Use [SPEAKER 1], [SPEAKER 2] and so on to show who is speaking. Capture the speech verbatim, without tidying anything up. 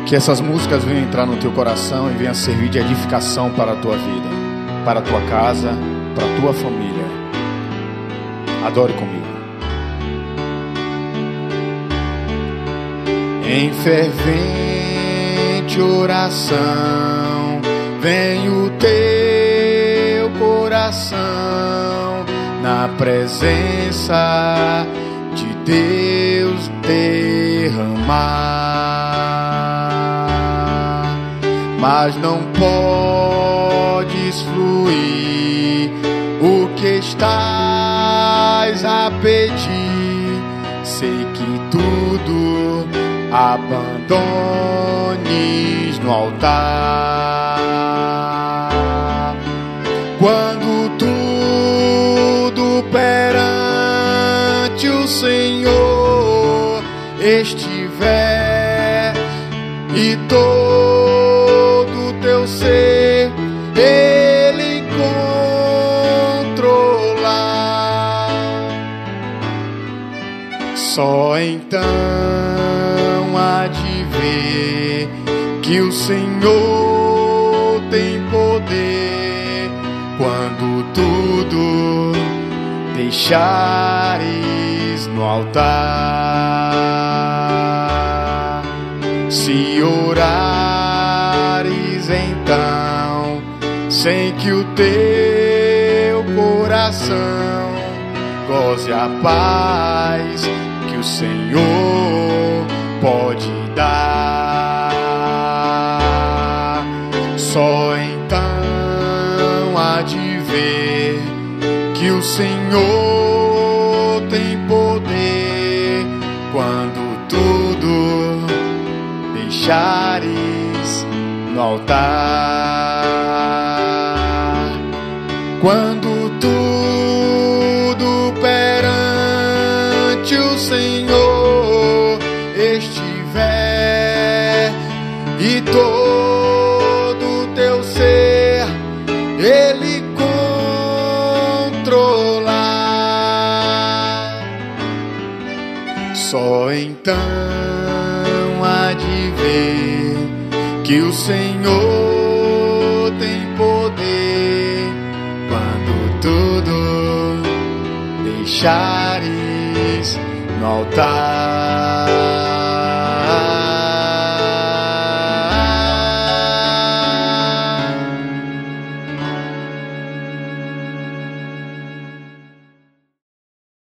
[SPEAKER 1] Que essas músicas venham entrar no teu coração e venham servir de edificação para a tua vida, para a tua casa, para a tua família. Adore comigo. Em fervente oração, vem o teu coração na presença de Deus derramar, mas não podes fluir o que estás a pedir. Sei que tudo abandones no altar. Quando tudo perante o Senhor estiver e todo teu ser Ele controlar, só então há de ver que o Senhor tem poder. Quando tudo deixares no altar, se orares então, sem que o teu coração goze a paz que o Senhor pode dar, só então há de ver que o Senhor tem poder. Quando tudo deixares no altar, quando tudo perante o Senhor estiver e todo teu ser Ele controlar, só então há de ver que o Senhor tem poder. Quando tudo deixares no altar.